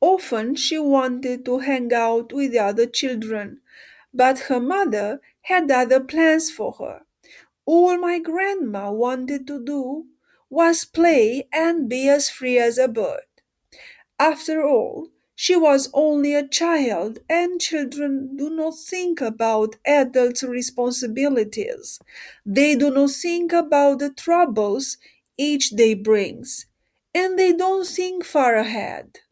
Often she wanted to hang out with the other children, but her mother had other plans for her. All my grandma wanted to do was play and be as free as a bird. After all, she was only a child, and children do not think about adults' responsibilities. They do not think about the troubles each day brings, and they don't think far ahead.